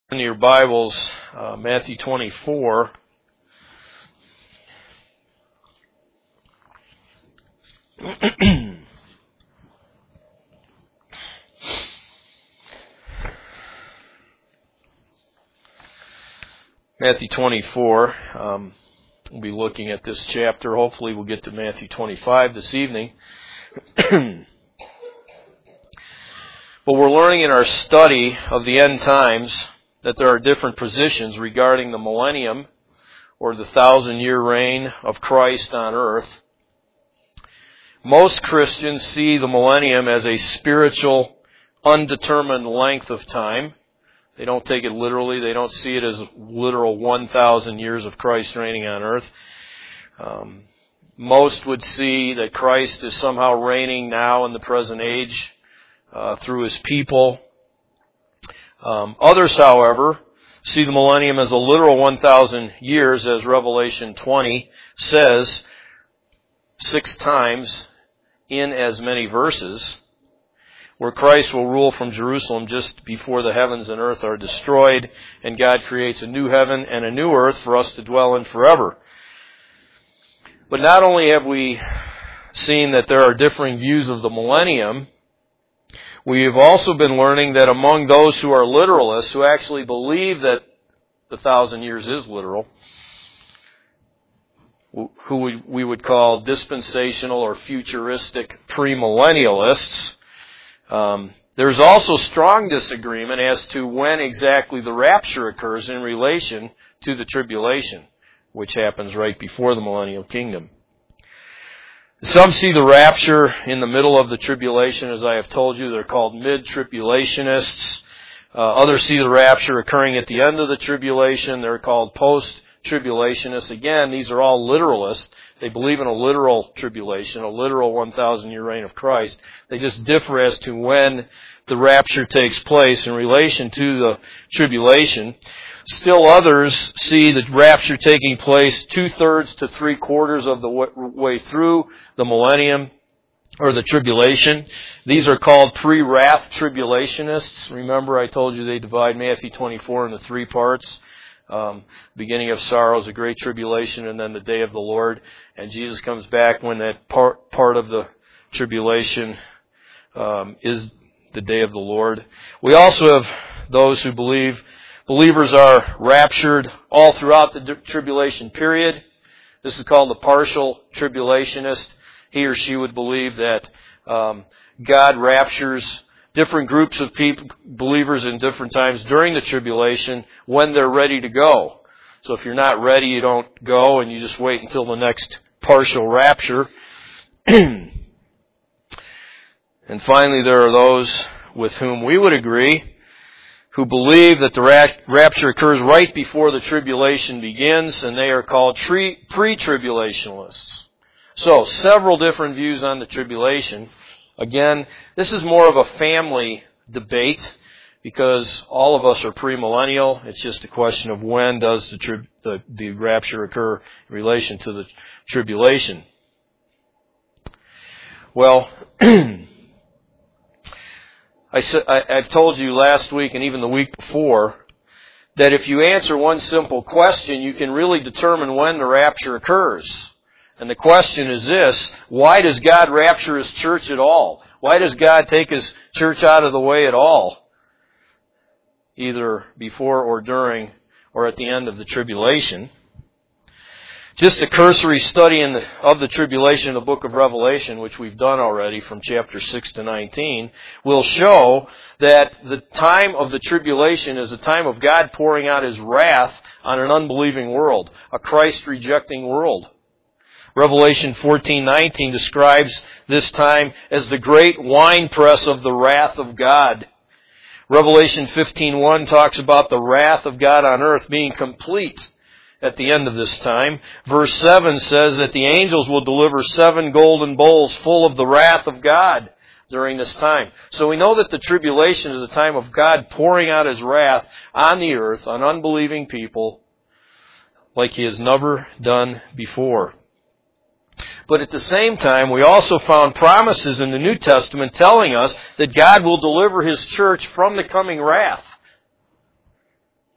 In your Bibles, Matthew 24. Matthew 24. We'll be looking at this chapter. Hopefully we'll get to Matthew 25 this evening. But we're learning in our study of the end times that there are different positions regarding the millennium, or the 1,000-year reign of Christ on earth. Most Christians see the millennium as a spiritual, undetermined length of time. They don't take it literally. They don't see it as literal 1,000 years of Christ reigning on earth. Most would see that Christ is somehow reigning now in the present age through His people. Others, however, see the millennium as a literal 1,000 years, as Revelation 20 says 6 times in as many verses, where Christ will rule from Jerusalem just before the heavens and earth are destroyed, and God creates a new heaven and a new earth for us to dwell in forever. But not only have we seen that there are differing views of the millennium, we have also been learning that among those who are literalists, who actually believe that the 1,000 years is literal, who we would call dispensational or futuristic premillennialists, there's also strong disagreement as to when exactly the rapture occurs in relation to the tribulation, which happens right before the millennial kingdom. Some see the rapture in the middle of the tribulation. As I have told you, they're called mid-tribulationists. Others see the rapture occurring at the end of the tribulation. They're called post-tribulationists. Again, these are all literalists. They believe in a literal tribulation, a literal 1,000-year reign of Christ. They just differ as to when the rapture takes place in relation to the tribulation. Still others see the rapture taking place 2/3 to 3/4 of the way through the millennium, or the tribulation. These are called pre-wrath tribulationists. Remember, I told you they divide Matthew 24 into 3 parts. Beginning of sorrows, a great tribulation, and then the day of the Lord. And Jesus comes back when that part of the tribulation is the day of the Lord. We also have those who believe believers are raptured all throughout the tribulation period. This is called the partial tribulationist. He or she would believe that God raptures different groups of people, believers in different times during the tribulation when they're ready to go. So if you're not ready, you don't go, and you just wait until the next partial rapture. And finally, there are those with whom we would agree who believe that the rapture occurs right before the tribulation begins, and they are called pre-tribulationists. So, several different views on the tribulation. Again, this is more of a family debate because all of us are premillennial. It's just a question of when does the rapture occur in relation to the tribulation. Well, I've told you last week and even the week before that if you answer one simple question, you can really determine when the rapture occurs. And the question is this: why does God rapture His church at all? Why does God take His church out of the way at all? Either before or during or at the end of the tribulation. Just a cursory study of the tribulation in the book of Revelation, which we've done already from chapter 6 to 19, will show that the time of the tribulation is a time of God pouring out His wrath on an unbelieving world, a Christ-rejecting world. Revelation 14:19 describes this time as the great winepress of the wrath of God. Revelation 15:1 talks about the wrath of God on earth being complete at the end of this time. Verse 7 says that the angels will deliver 7 golden bowls full of the wrath of God during this time. So we know that the tribulation is a time of God pouring out His wrath on the earth, on unbelieving people, like He has never done before. But at the same time, we also found promises in the New Testament telling us that God will deliver His church from the coming wrath.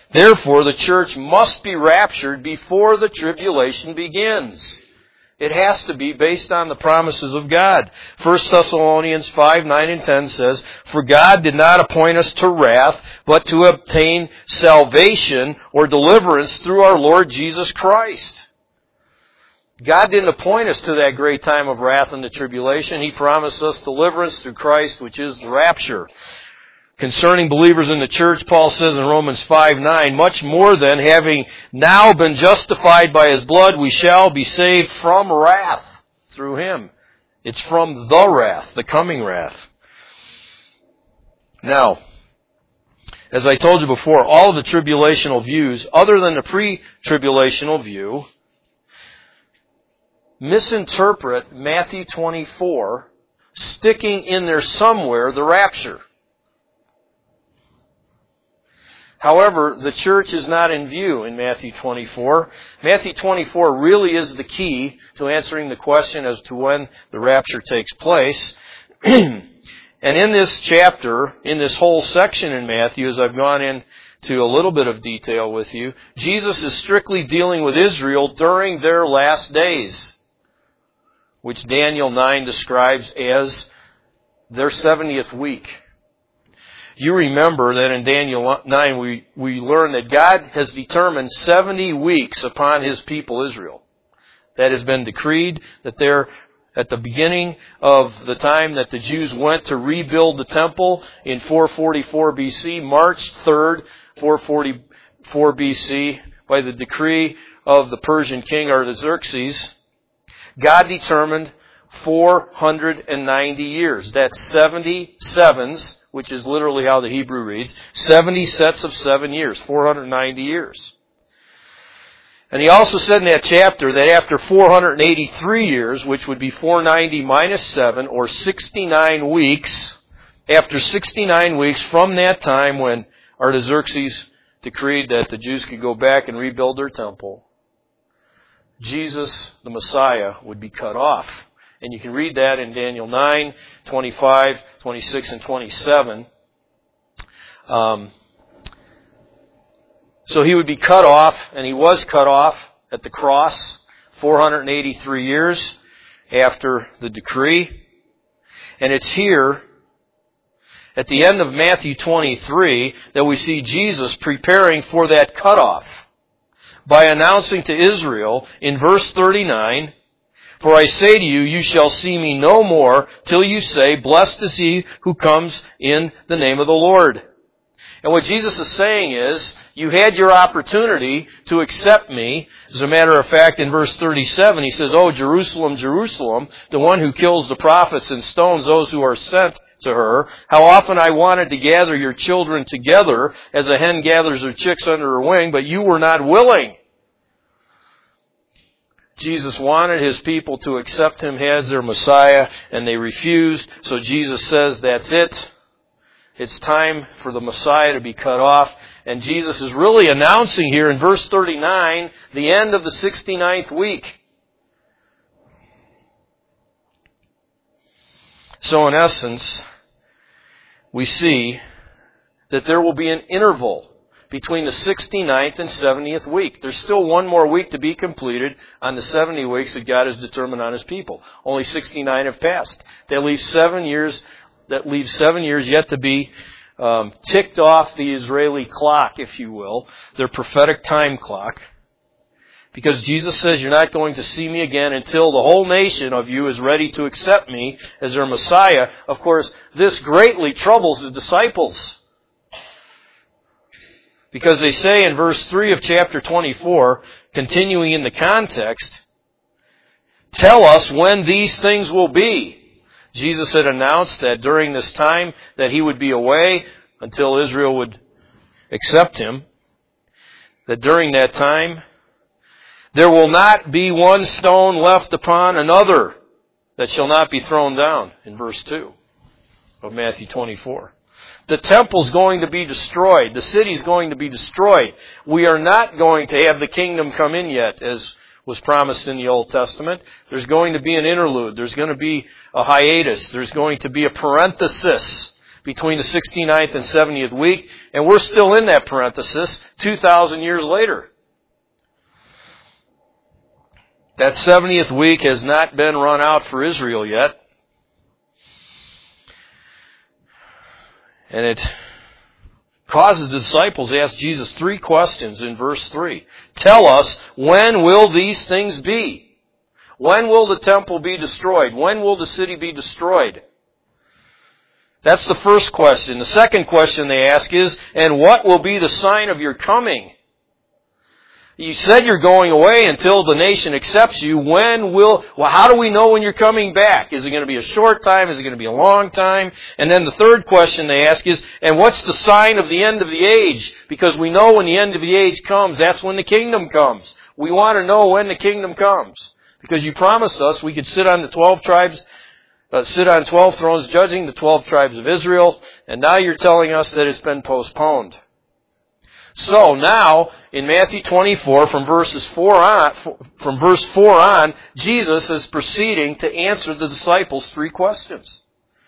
Therefore, the church must be raptured before the tribulation begins. It has to be based on the promises of God. 1 Thessalonians 5, 9, and 10 says, "For God did not appoint us to wrath, but to obtain salvation or deliverance through our Lord Jesus Christ." God didn't appoint us to that great time of wrath and the tribulation. He promised us deliverance through Christ, which is the rapture. Concerning believers in the church, Paul says in Romans 5:9, "Much more than, having now been justified by His blood, we shall be saved from wrath through Him." It's from the wrath, the coming wrath. Now, as I told you before, all of the tribulational views, other than the pre-tribulational view, misinterpret Matthew 24, sticking in there somewhere the rapture. However, the church is not in view in Matthew 24. Matthew 24 really is the key to answering the question as to when the rapture takes place. And in this chapter, in this whole section in Matthew, as I've gone into a little bit of detail with you, Jesus is strictly dealing with Israel during their last days, which Daniel 9 describes as their 70th week. You remember that in Daniel 9 we learn that God has determined 70 weeks upon His people Israel. That has been decreed, that they're at the beginning of the time that the Jews went to rebuild the temple in 444 BC, March 3rd, 444 BC, by the decree of the Persian king Artaxerxes, God determined 490 years. That's 70 sevens, which is literally how the Hebrew reads, 70 sets of 7 years, 490 years. And he also said in that chapter that after 483 years, which would be 490 minus 7, or 69 weeks, after 69 weeks from that time when Artaxerxes decreed that the Jews could go back and rebuild their temple, Jesus, the Messiah, would be cut off. And you can read that in Daniel 9, 25, 26, and 27. So He would be cut off, and He was cut off at the cross 483 years after the decree. And it's here, at the end of Matthew 23, that we see Jesus preparing for that cutoff by announcing to Israel in verse 39, "For I say to you, you shall see me no more till you say, Blessed is he who comes in the name of the Lord." And what Jesus is saying is, you had your opportunity to accept me. As a matter of fact, in verse 37, He says, "Oh, Jerusalem, Jerusalem, the one who kills the prophets and stones those who are sent to her, how often I wanted to gather your children together as a hen gathers her chicks under her wing, but you were not willing." Jesus wanted His people to accept Him as their Messiah, and they refused. So Jesus says, that's it. It's time for the Messiah to be cut off. And Jesus is really announcing here in verse 39 the end of the 69th week. So in essence, we see that there will be an interval between the 69th and 70th week. There's still one more week to be completed on the 70 weeks that God has determined on His people. Only 69 have passed. That leaves 7 years yet to be ticked off the Israeli clock, if you will, their prophetic time clock. Because Jesus says, you're not going to see me again until the whole nation of you is ready to accept me as their Messiah. Of course, this greatly troubles the disciples. Because they say in verse 3 of chapter 24, continuing in the context, "Tell us when these things will be." Jesus had announced that during this time that He would be away until Israel would accept Him. That during that time, there will not be one stone left upon another that shall not be thrown down, in verse 2 of Matthew 24. The temple's going to be destroyed. The city's going to be destroyed. We are not going to have the kingdom come in yet, as was promised in the Old Testament. There's going to be an interlude. There's going to be a hiatus. There's going to be a parenthesis between the 69th and 70th week, and we're still in that parenthesis 2,000 years later. That 70th week has not been run out for Israel yet. And it causes the disciples to ask Jesus 3 questions in verse 3. Tell us, when will these things be? When will the temple be destroyed? When will the city be destroyed? That's the first question. The second question they ask is, and what will be the sign of your coming? You said you're going away until the nation accepts you. How do we know when you're coming back? Is it going to be a short time? Is it going to be a long time? And then the third question they ask is, and what's the sign of the end of the age? Because we know when the end of the age comes, that's when the kingdom comes. We want to know when the kingdom comes. Because you promised us we could sit on the 12 tribes, sit on 12 thrones judging the 12 tribes of Israel, and now you're telling us that it's been postponed. So now, in Matthew 24, from verse 4 on, Jesus is proceeding to answer the disciples 3 questions.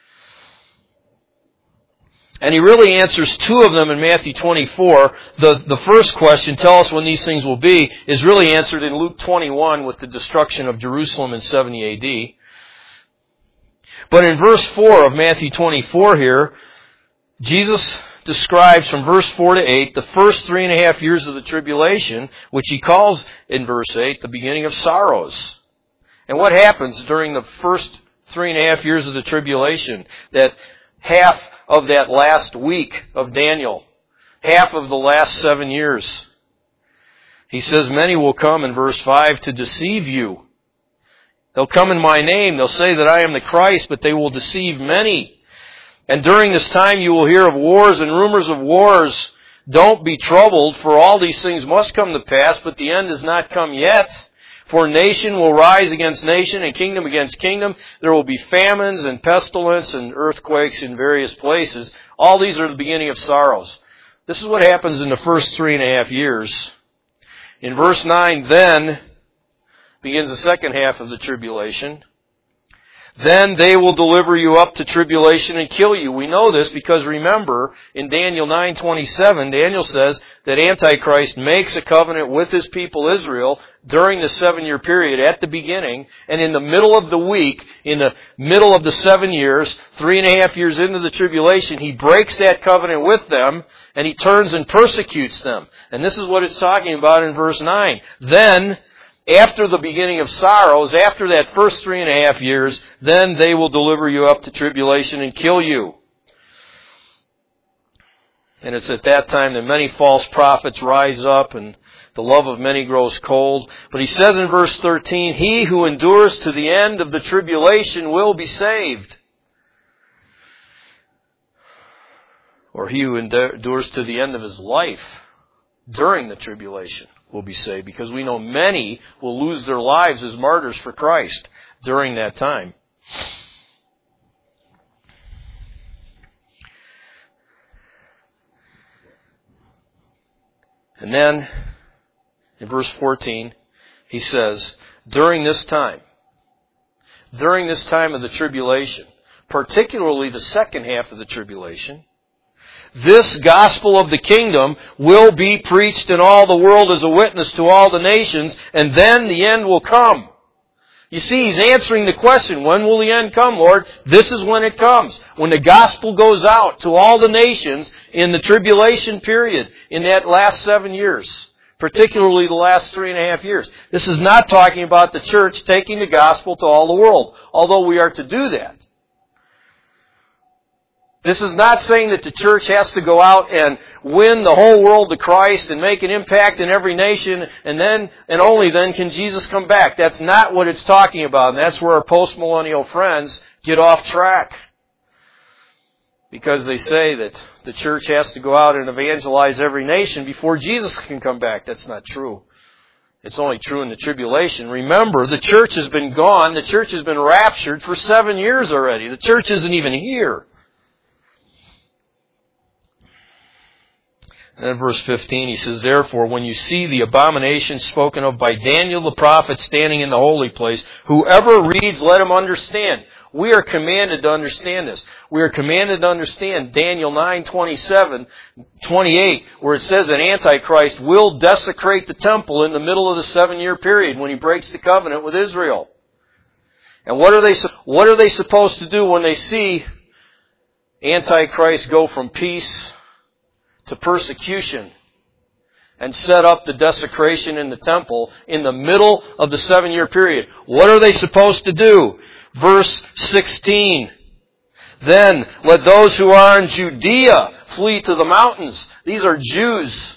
And he really answers 2 of them in Matthew 24. The first question, tell us when these things will be, is really answered in Luke 21 with the destruction of Jerusalem in 70 A.D. But in verse 4 of Matthew 24 here, Jesus describes from verse 4 to 8 the first 3.5 years of the tribulation, which he calls in verse 8 the beginning of sorrows. And what happens during the first 3.5 years of the tribulation? That half of that last week of Daniel, half of the last 7 years. He says, many will come in verse 5 to deceive you. They'll come in my name. They'll say that I am the Christ, but they will deceive many. And during this time you will hear of wars and rumors of wars. Don't be troubled, for all these things must come to pass, but the end has not come yet. For nation will rise against nation and kingdom against kingdom. There will be famines and pestilence and earthquakes in various places. All these are the beginning of sorrows. This is what happens in the first 3.5 years. In verse 9, then begins the second half of the tribulation. Then they will deliver you up to tribulation and kill you. We know this because remember, in Daniel 9:27, Daniel says that Antichrist makes a covenant with his people Israel during the 7-year period at the beginning, and in the middle of the week, in the middle of the 7 years, 3.5 years into the tribulation, he breaks that covenant with them, and he turns and persecutes them. And this is what it's talking about in verse 9. Then, after the beginning of sorrows, after that first 3.5 years, then they will deliver you up to tribulation and kill you. And it's at that time that many false prophets rise up and the love of many grows cold. But he says in verse 13, he who endures to the end of the tribulation will be saved. Or he who endures to the end of his life during the tribulation will be saved, because we know many will lose their lives as martyrs for Christ during that time. And then, in verse 14, he says, during this time of the tribulation, particularly the second half of the tribulation, this gospel of the kingdom will be preached in all the world as a witness to all the nations, and then the end will come. You see, he's answering the question, when will the end come, Lord? This is when it comes. When the gospel goes out to all the nations in the tribulation period, in that last 7 years, particularly the last 3.5 years. This is not talking about the church taking the gospel to all the world, although we are to do that. This is not saying that the church has to go out and win the whole world to Christ and make an impact in every nation, and then, and only then, can Jesus come back. That's not what it's talking about, and that's where our postmillennial friends get off track. Because they say that the church has to go out and evangelize every nation before Jesus can come back. That's not true. It's only true in the tribulation. Remember, the church has been gone. The church has been raptured for 7 years already. The church isn't even here. And then verse 15, he says, therefore, when you see the abomination spoken of by Daniel the prophet standing in the holy place, whoever reads, let him understand. We are commanded to understand this. We are commanded to understand Daniel 9:27, 28, where it says that Antichrist will desecrate the temple in the middle of the 7-year period when he breaks the covenant with Israel. And what are they supposed to do when they see Antichrist go from peace to persecution and set up the desecration in the temple in the middle of the 7-year period? What are they supposed to do? Verse 16. Then let those who are in Judea flee to the mountains. These are Jews.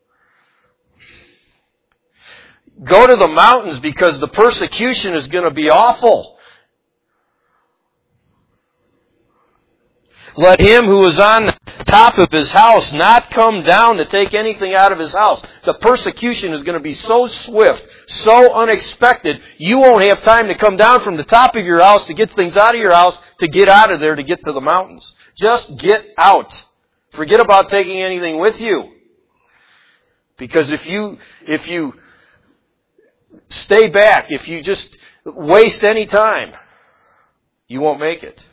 Go to the mountains because the persecution is going to be awful. Let him who is on the top of his house not come down to take anything out of his house. The persecution is going to be so swift, so unexpected, you won't have time to come down from the top of your house to get things out of your house, to get out of there to get to the mountains. Just get out. Forget about taking anything with you. Because if you stay back, if you just waste any time, you won't make it.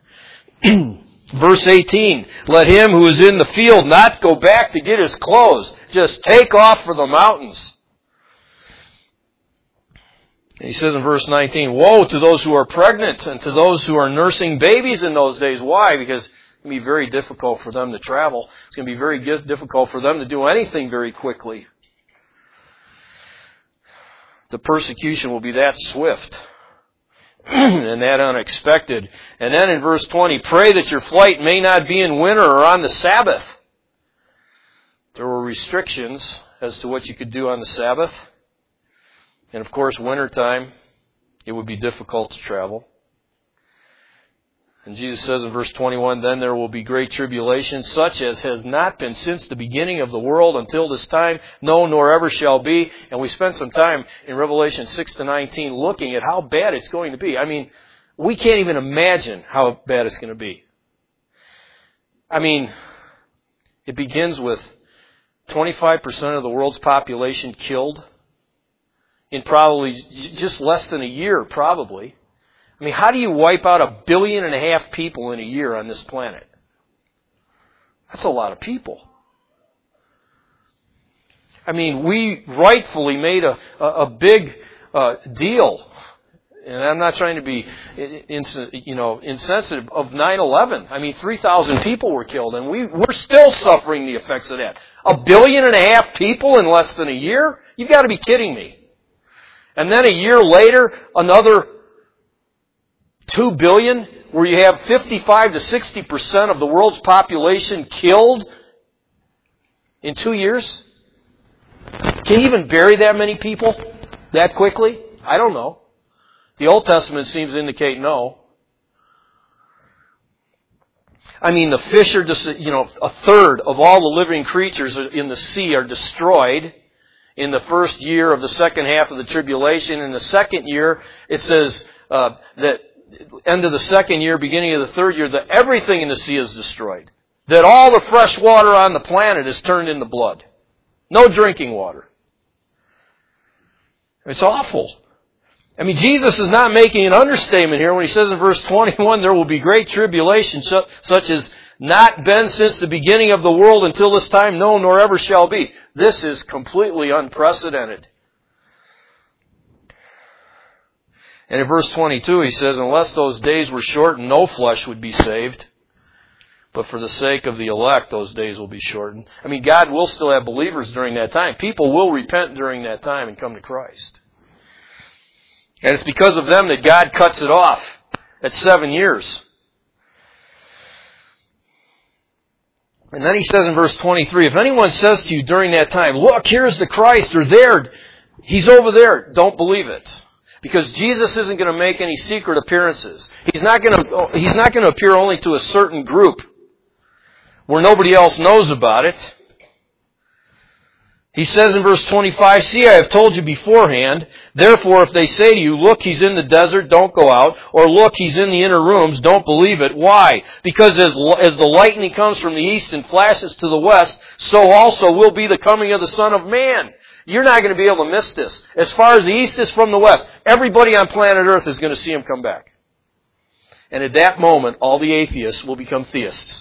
Verse 18, let him who is in the field not go back to get his clothes. Just take off for the mountains. And he says in verse 19, woe to those who are pregnant and to those who are nursing babies in those days. Why? Because it's going to be very difficult for them to travel. It's going to be very difficult for them to do anything very quickly. The persecution will be that swift and that unexpected. And then in verse 20, pray that your flight may not be in winter or on the Sabbath. There were restrictions as to what you could do on the Sabbath. And of course, wintertime, it would be difficult to travel. And Jesus says in verse 21, then there will be great tribulation, such as has not been since the beginning of the world until this time, no, nor ever shall be. And we spent some time in Revelation 6-19 looking at how bad it's going to be. I mean, we can't even imagine how bad it's going to be. I mean, it begins with 25% of the world's population killed in probably just less than a year, probably. I mean, how do you wipe out 1.5 billion people in a year on this planet? That's a lot of people. I mean, we rightfully made a big deal, and I'm not trying to be insensitive, of 9/11. I mean, 3,000 people were killed, and we're still suffering the effects of that. 1.5 billion people in less than a year? You've got to be kidding me. And then a year later, another 2 billion, where you have 55 to 60% of the world's population killed in 2 years? Can you even bury that many people that quickly? I don't know. The Old Testament seems to indicate no. I mean, the fish are just, 1/3 of all the living creatures in the sea are destroyed in the first year of the second half of the tribulation. In the second year, it says that end of the second year, beginning of the third year, that everything in the sea is destroyed. That all the fresh water on the planet is turned into blood. No drinking water. It's awful. I mean, Jesus is not making an understatement here when he says in verse 21, there will be great tribulation, such as not been since the beginning of the world until this time, no, nor ever shall be. This is completely unprecedented. And in verse 22 he says, unless those days were shortened, no flesh would be saved. But for the sake of the elect, those days will be shortened. I mean, God will still have believers during that time. People will repent during that time and come to Christ. And it's because of them that God cuts it off at 7 years. And then he says in verse 23, if anyone says to you during that time, look, here's the Christ, or there, he's over there, don't believe it. Because Jesus isn't going to make any secret appearances. He's not going to appear only to a certain group where nobody else knows about it. He says in verse 25, "See, I have told you beforehand. Therefore, if they say to you, 'Look, he's in the desert,' don't go out. Or 'Look, he's in the inner rooms,' don't believe it." Why? Because as the lightning comes from the east and flashes to the west, so also will be the coming of the Son of Man. You're not going to be able to miss this. As far as the east is from the west, everybody on planet Earth is going to see him come back. And at that moment, all the atheists will become theists.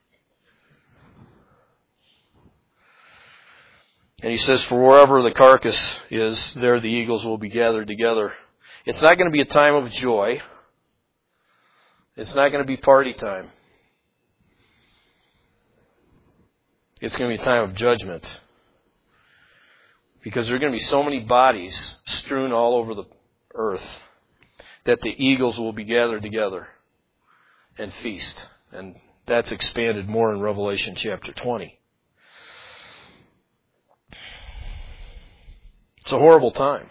And he says, "For wherever the carcass is, there the eagles will be gathered together." It's not going to be a time of joy. It's not going to be party time. It's going to be a time of judgment. Because there are going to be so many bodies strewn all over the earth that the eagles will be gathered together and feast. And that's expanded more in Revelation chapter 20. It's a horrible time.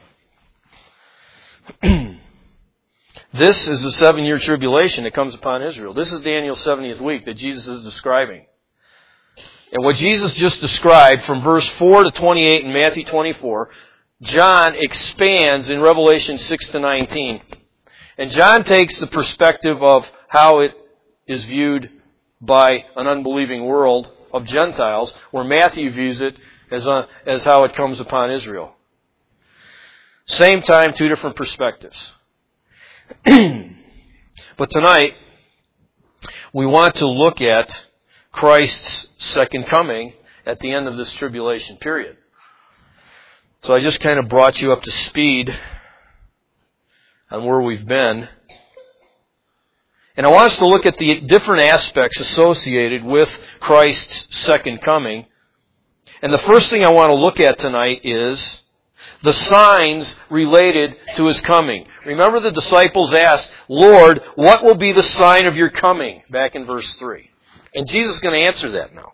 This is the 7-year tribulation that comes upon Israel. This is Daniel's 70th week that Jesus is describing. And what Jesus just described from verse 4 to 28 in Matthew 24, John expands in Revelation 6 to 19. And John takes the perspective of how it is viewed by an unbelieving world of Gentiles, where Matthew views it as how it comes upon Israel. Same time, two different perspectives. But tonight, we want to look at Christ's second coming at the end of this tribulation period. So I just kind of brought you up to speed on where we've been. And I want us to look at the different aspects associated with Christ's second coming. And the first thing I want to look at tonight is the signs related to His coming. Remember the disciples asked, "Lord, what will be the sign of your coming?" Back in verse 3. And Jesus is going to answer that now.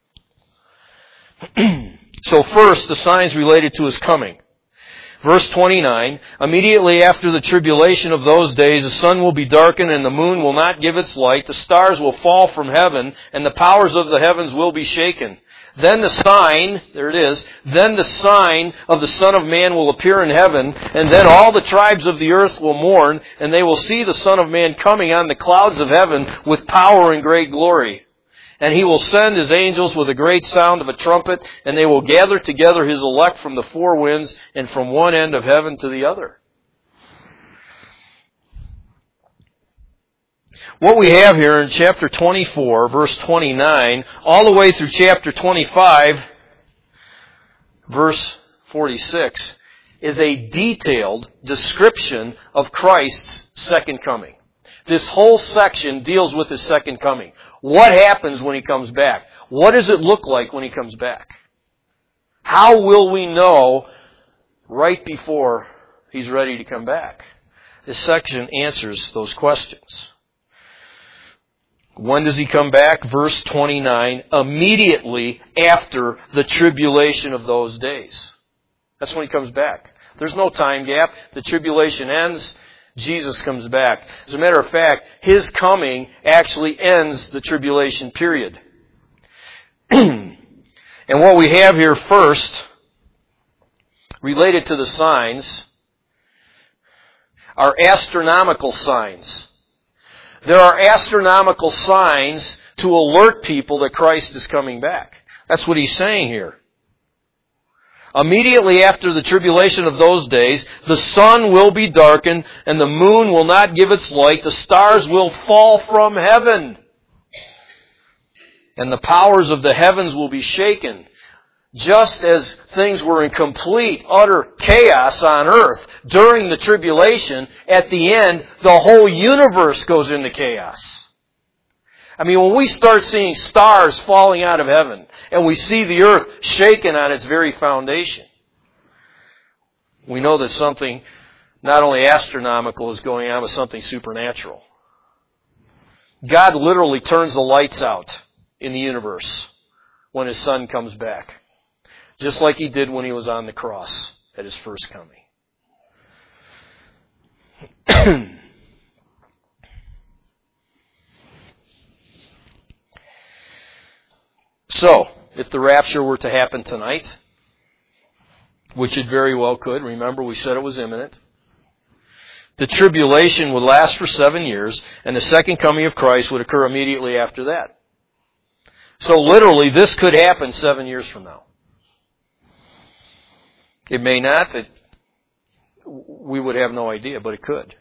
So first, the signs related to His coming. Verse 29, "Immediately after the tribulation of those days, the sun will be darkened and the moon will not give its light. The stars will fall from heaven and the powers of the heavens will be shaken. Then the sign," there it is, "then the sign of the Son of Man will appear in heaven, and then all the tribes of the earth will mourn, and they will see the Son of Man coming on the clouds of heaven with power and great glory. And He will send His angels with a great sound of a trumpet, and they will gather together His elect from the four winds and from one end of heaven to the other." What we have here in chapter 24, verse 29, all the way through chapter 25, verse 46, is a detailed description of Christ's second coming. This whole section deals with His second coming. What happens when He comes back? What does it look like when He comes back? How will we know right before He's ready to come back? This section answers those questions. When does He come back? Verse 29, "Immediately after the tribulation of those days." That's when He comes back. There's no time gap. The tribulation ends. Jesus comes back. As a matter of fact, His coming actually ends the tribulation period. And what we have here first, related to the signs, are astronomical signs. There are astronomical signs to alert people that Christ is coming back. That's what He's saying here. "Immediately after the tribulation of those days, the sun will be darkened, and the moon will not give its light. The stars will fall from heaven, and the powers of the heavens will be shaken." Just as things were in complete, utter chaos on earth during the tribulation, at the end, the whole universe goes into chaos. I mean, when we start seeing stars falling out of heaven, and we see the earth shaken on its very foundation, we know that something not only astronomical is going on, but something supernatural. God literally turns the lights out in the universe when His Son comes back. Just like He did when He was on the cross at His first coming. So, if the rapture were to happen tonight, which it very well could. Remember, we said it was imminent. The tribulation would last for 7 years, and the second coming of Christ would occur immediately after that. So literally, this could happen 7 years from now. It may not. We would have no idea, but it could.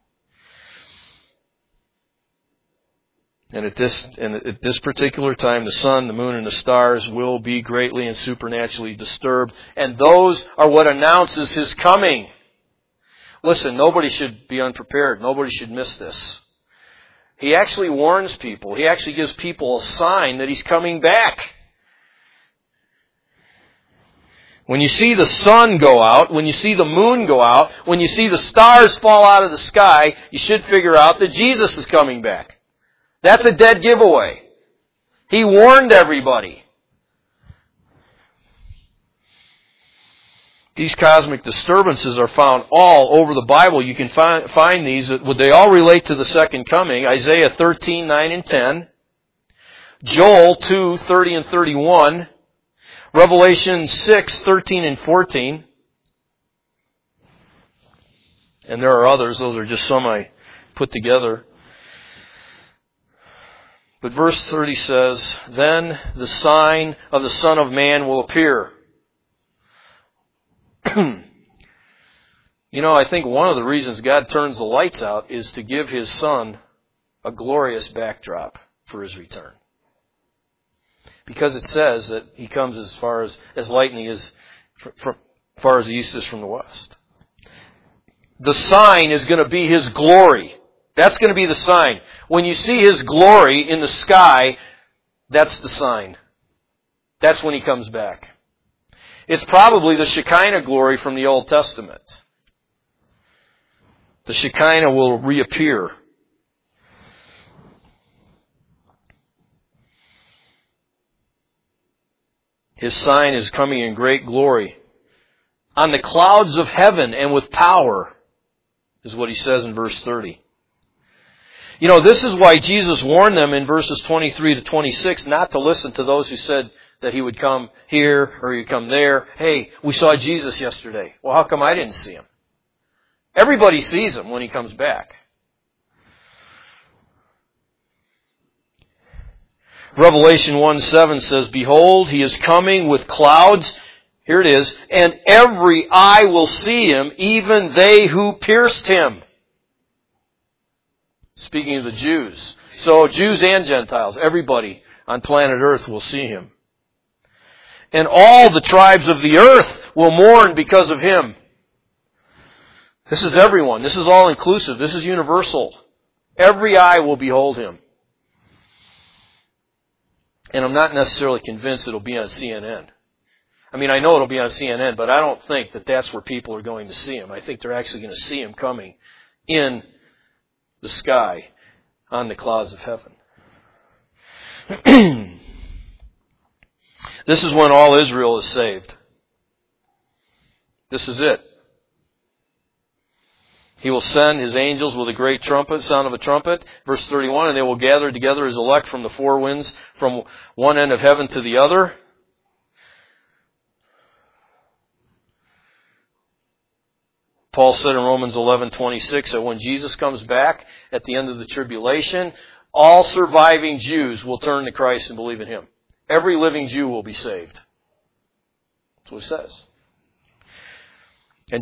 And at this particular time, the sun, the moon, and the stars will be greatly and supernaturally disturbed. And those are what announces His coming. Listen, nobody should be unprepared. Nobody should miss this. He actually warns people. He actually gives people a sign that He's coming back. When you see the sun go out, when you see the moon go out, when you see the stars fall out of the sky, you should figure out that Jesus is coming back. That's a dead giveaway. He warned everybody. These cosmic disturbances are found all over the Bible. You can find these. They all relate to the second coming. Isaiah 13, 9 and 10. Joel 2, 30 and 31. Revelation 6, 13 and 14. And there are others. Those are just some I put together. But verse 30 says, "Then the sign of the Son of Man will appear." You know, I think one of the reasons God turns the lights out is to give His Son a glorious backdrop for His return. Because it says that He comes as far as lightning is, from far as the east is from the west. The sign is going to be His glory. That's going to be the sign. When you see His glory in the sky, that's the sign. That's when He comes back. It's probably the Shekinah glory from the Old Testament. The Shekinah will reappear. His sign is coming in great glory. On the clouds of heaven and with power, is what He says in verse 30. You know, this is why Jesus warned them in verses 23 to 26 not to listen to those who said that He would come here or He'd come there. Hey, we saw Jesus yesterday. Well, how come I didn't see Him? Everybody sees Him when He comes back. Revelation 1:7 says, "Behold, He is coming with clouds." Here it is. "And every eye will see Him, even they who pierced Him." Speaking of the Jews. So Jews and Gentiles, everybody on planet Earth will see Him. "And all the tribes of the earth will mourn because of Him." This is everyone. This is all inclusive. This is universal. Every eye will behold Him. And I'm not necessarily convinced it'll be on CNN. I mean, I know it'll be on CNN, but I don't think that that's where people are going to see Him. I think they're actually going to see Him coming in the sky on the clouds of heaven. This is when all Israel is saved. This is it. He will send His angels with a great trumpet, sound of a trumpet. Verse 31, "And they will gather together His elect from the four winds, from one end of heaven to the other." Paul said in Romans 11:26 that when Jesus comes back at the end of the tribulation, all surviving Jews will turn to Christ and believe in Him. Every living Jew will be saved. That's what He says. And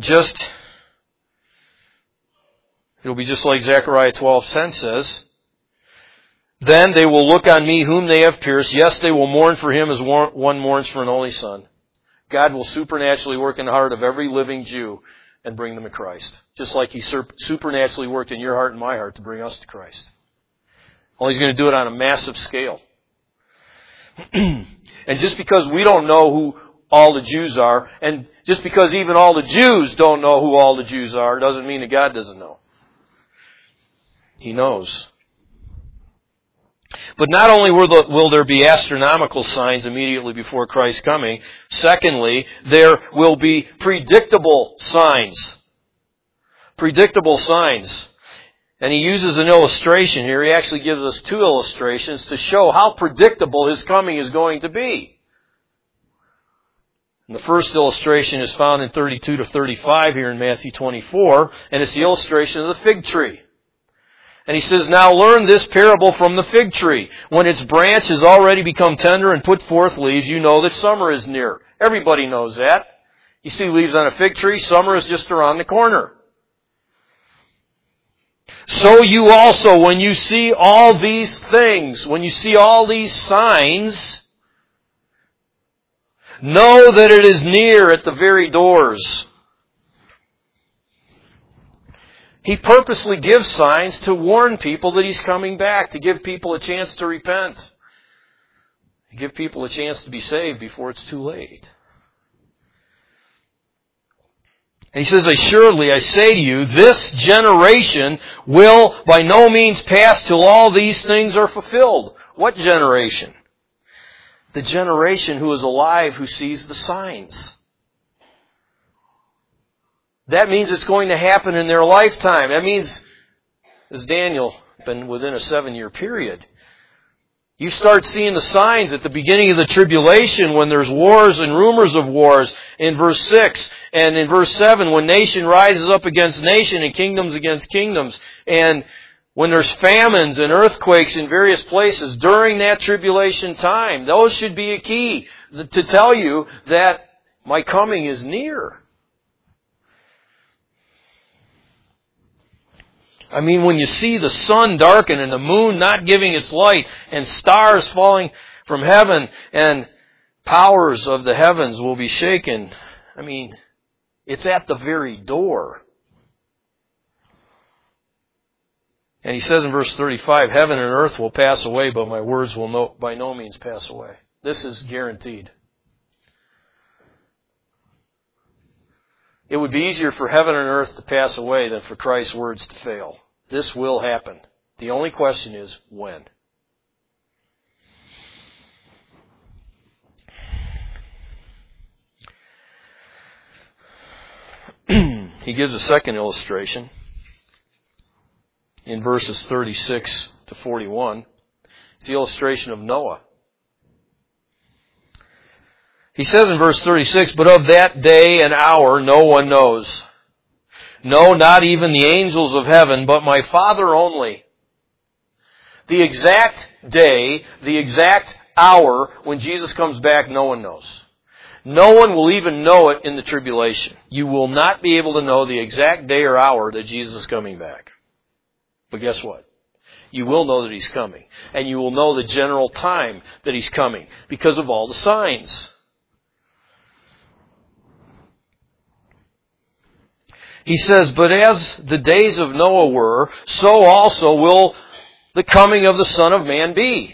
it'll be just like Zechariah 12:10 says, "Then they will look on me whom they have pierced. Yes, they will mourn for him as one mourns for an only son." God will supernaturally work in the heart of every living Jew and bring them to Christ. Just like He supernaturally worked in your heart and my heart to bring us to Christ. Only He's going to do it on a massive scale. And just because we don't know who all the Jews are, and just because even all the Jews don't know who all the Jews are, doesn't mean that God doesn't know. He knows. But not only will there be astronomical signs immediately before Christ's coming, secondly, there will be predictable signs. Predictable signs. And He uses an illustration here. He actually gives us two illustrations to show how predictable His coming is going to be. And the first illustration is found in 32 to 35 here in Matthew 24, and it's the illustration of the fig tree. And he says, "Now learn this parable from the fig tree. When its branch has already become tender and put forth leaves, you know that summer is near." Everybody knows that. You see leaves on a fig tree, summer is just around the corner. "So you also, when you see all these things, when you see all these signs, know that it is near at the very doors." He purposely gives signs to warn people that He's coming back, to give people a chance to repent, to give people a chance to be saved before it's too late. And He says, "Assuredly, I say to you, this generation will by no means pass till all these things are fulfilled." What generation? The generation who is alive, who sees the signs. That means it's going to happen in their lifetime. That means, as Daniel, been within a 7-year period. You start seeing the signs at the beginning of the tribulation when there's wars and rumors of wars in verse 6. And in verse 7, when nation rises up against nation and kingdoms against kingdoms. And when there's famines and earthquakes in various places during that tribulation time. Those should be a key to tell you that my coming is near. I mean, when you see the sun darken and the moon not giving its light and stars falling from heaven and powers of the heavens will be shaken, I mean, it's at the very door. And he says in verse 35, "Heaven and earth will pass away, but my words will by no means pass away." This is guaranteed. It would be easier for heaven and earth to pass away than for Christ's words to fail. This will happen. The only question is, when? He gives a second illustration in verses 36 to 41. It's the illustration of Noah. He says in verse 36, "But of that day and hour no one knows. No, not even the angels of heaven, but my Father only." The exact day, the exact hour when Jesus comes back, no one knows. No one will even know it in the tribulation. You will not be able to know the exact day or hour that Jesus is coming back. But guess what? You will know that He's coming. And you will know the general time that He's coming because of all the signs. He says, "But as the days of Noah were, so also will the coming of the Son of Man be."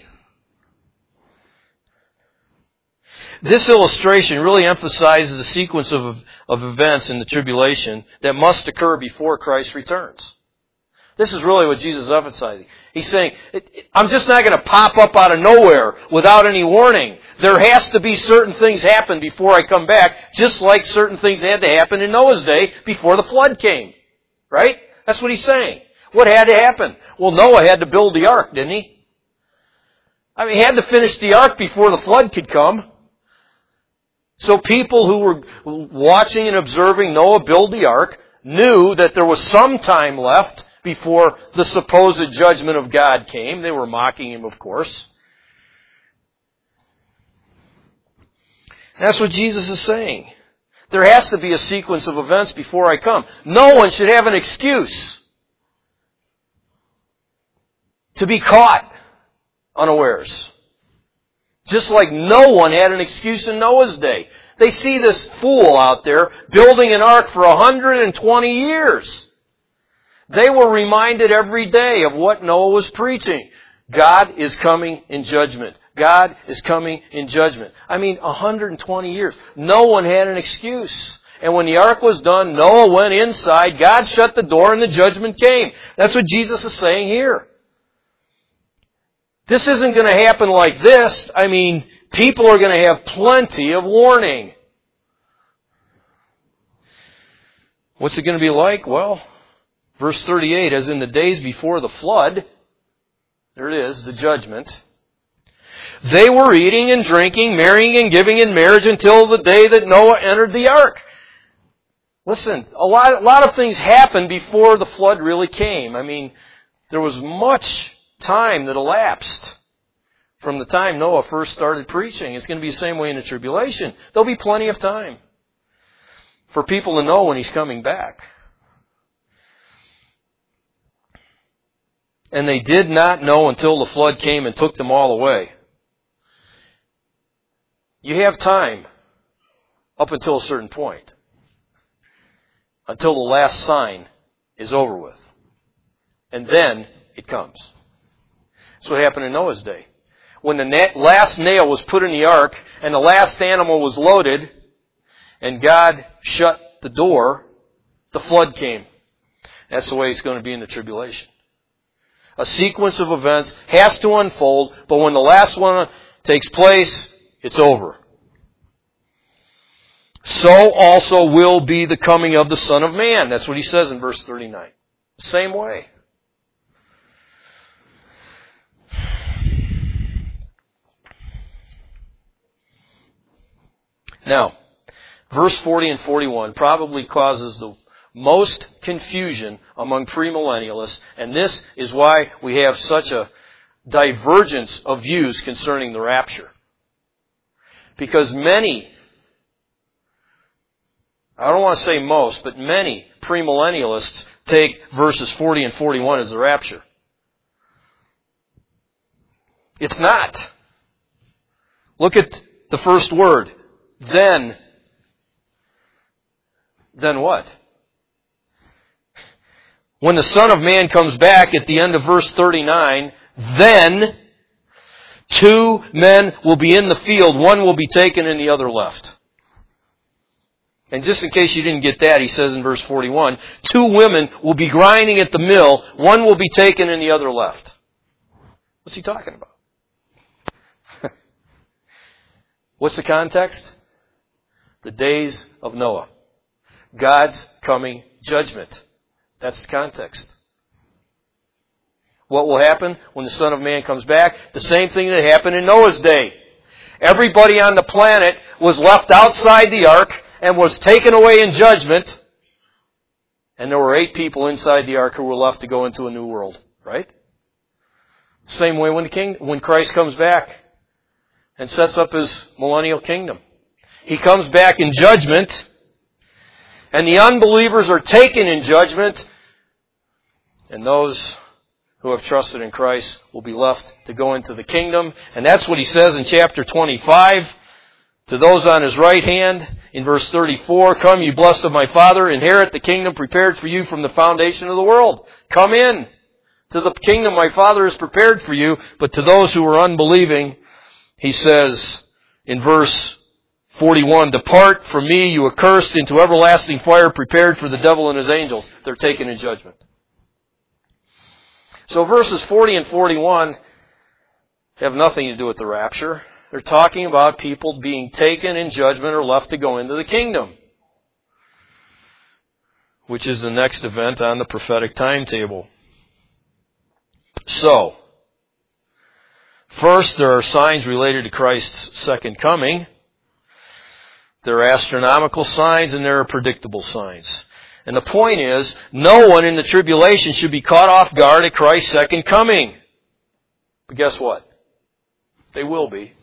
This illustration really emphasizes the sequence of events in the tribulation that must occur before Christ returns. This is really what Jesus is emphasizing. He's saying, I'm just not going to pop up out of nowhere without any warning. There has to be certain things happen before I come back, just like certain things had to happen in Noah's day before the flood came. Right? That's what he's saying. What had to happen? Well, Noah had to build the ark, didn't he? I mean, he had to finish the ark before the flood could come. So people who were watching and observing Noah build the ark knew that there was some time left before the supposed judgment of God came. They were mocking Him, of course. That's what Jesus is saying. There has to be a sequence of events before I come. No one should have an excuse to be caught unawares. Just like no one had an excuse in Noah's day. They see this fool out there building an ark for 120 years. They were reminded every day of what Noah was preaching. God is coming in judgment. God is coming in judgment. I mean, 120 years. No one had an excuse. And when the ark was done, Noah went inside, God shut the door, and the judgment came. That's what Jesus is saying here. This isn't going to happen like this. I mean, people are going to have plenty of warning. What's it going to be like? Well, verse 38, as in the days before the flood, there it is, the judgment. They were eating and drinking, marrying and giving in marriage until the day that Noah entered the ark. Listen, a lot of things happened before the flood really came. I mean, there was much time that elapsed from the time Noah first started preaching. It's going to be the same way in the tribulation. There'll be plenty of time for people to know when He's coming back. And they did not know until the flood came and took them all away. You have time up until a certain point. Until the last sign is over with. And then it comes. That's what happened in Noah's day. When the last nail was put in the ark and the last animal was loaded and God shut the door, the flood came. That's the way it's going to be in the tribulation. A sequence of events has to unfold, but when the last one takes place, it's over. So also will be the coming of the Son of Man. That's what He says in verse 39. Same way. Now, verse 40 and 41 probably causes the most confusion among premillennialists, and this is why we have such a divergence of views concerning the rapture. Because many, I don't want to say most, but many premillennialists take verses 40 and 41 as the rapture. It's not. Look at the first word. Then. Then what? When the Son of Man comes back at the end of verse 39, then 2 men will be in the field, one will be taken and the other left. And just in case you didn't get that, he says in verse 41, 2 women will be grinding at the mill, one will be taken and the other left. What's he talking about? What's the context? The days of Noah. God's coming judgment. That's the context. What will happen when the Son of Man comes back? The same thing that happened in Noah's day. Everybody on the planet was left outside the ark and was taken away in judgment. And there were 8 people inside the ark who were left to go into a new world. Right? Same way when Christ comes back and sets up His millennial kingdom. He comes back in judgment, and the unbelievers are taken in judgment, and those who have trusted in Christ will be left to go into the kingdom. And that's what He says in chapter 25 to those on His right hand in verse 34, "Come, you blessed of my Father, inherit the kingdom prepared for you from the foundation of the world." Come in to the kingdom my Father has prepared for you. But to those who are unbelieving, He says in verse 41, "Depart from me, you accursed, into everlasting fire prepared for the devil and his angels." They're taken in judgment. So verses 40 and 41 have nothing to do with the rapture. They're talking about people being taken in judgment or left to go into the kingdom, which is the next event on the prophetic timetable. So, first, there are signs related to Christ's second coming. There are astronomical signs and there are predictable signs. And the point is, no one in the tribulation should be caught off guard at Christ's second coming. But guess what? They will be.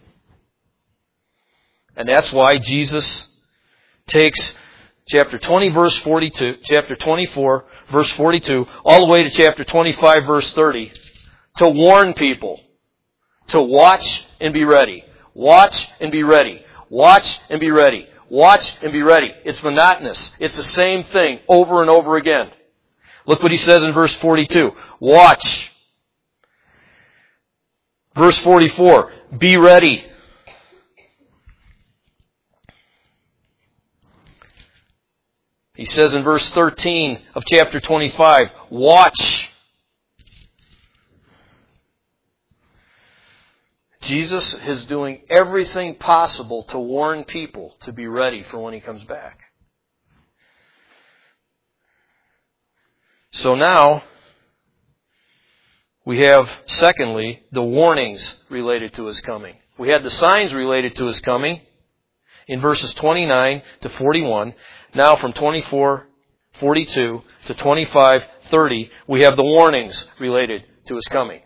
And that's why Jesus takes chapter 20, verse 42, chapter 24, verse 42, all the way to chapter 25, verse 30, to warn people to watch and be ready. Watch and be ready. Watch and be ready. Watch and be ready. It's monotonous. It's the same thing over and over again. Look what he says in verse 42. Watch. Verse 44. Be ready. He says in verse 13 of chapter 25. Watch. Jesus is doing everything possible to warn people to be ready for when He comes back. So now, we have, secondly, the warnings related to His coming. We had the signs related to His coming in verses 29 to 41. Now from 24:42 to 25:30, we have the warnings related to His coming.